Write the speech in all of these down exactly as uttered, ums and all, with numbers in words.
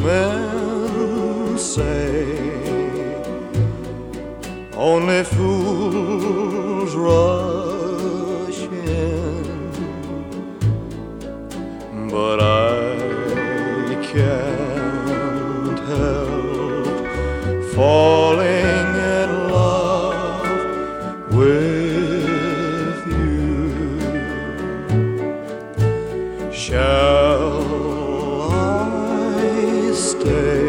men say only fools rush in, but I can't help falling in love with you. Shall I stay?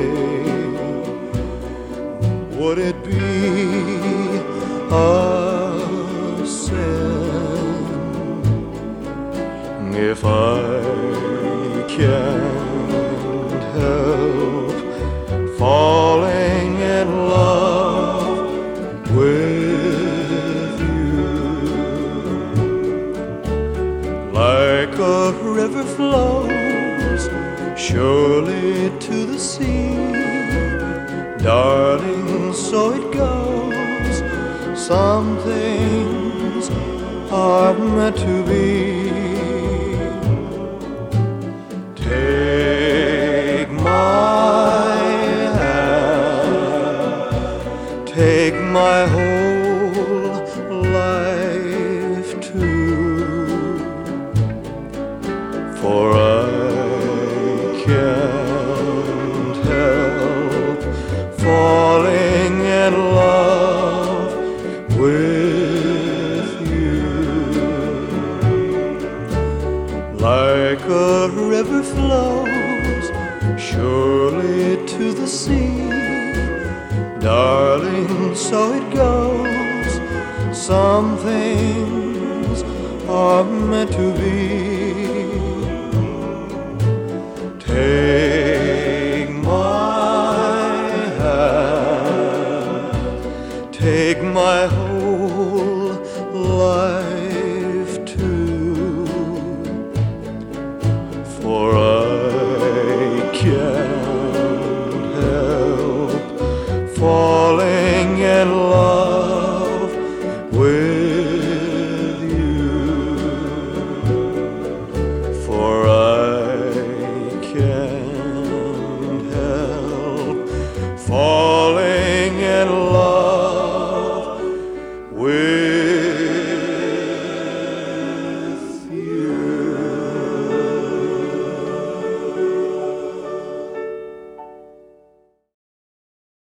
Would it be a sin if I can't help falling in love with you? Like a river flows surely to the sea, darling, so it goes. Some things are meant to be. Take my hand, take my whole life too, for I can't help falling in love with you. Like a river flows surely to the sea, darling, so it goes. Some things are meant to be. Take my hand, take my whole life too, for I can't help falling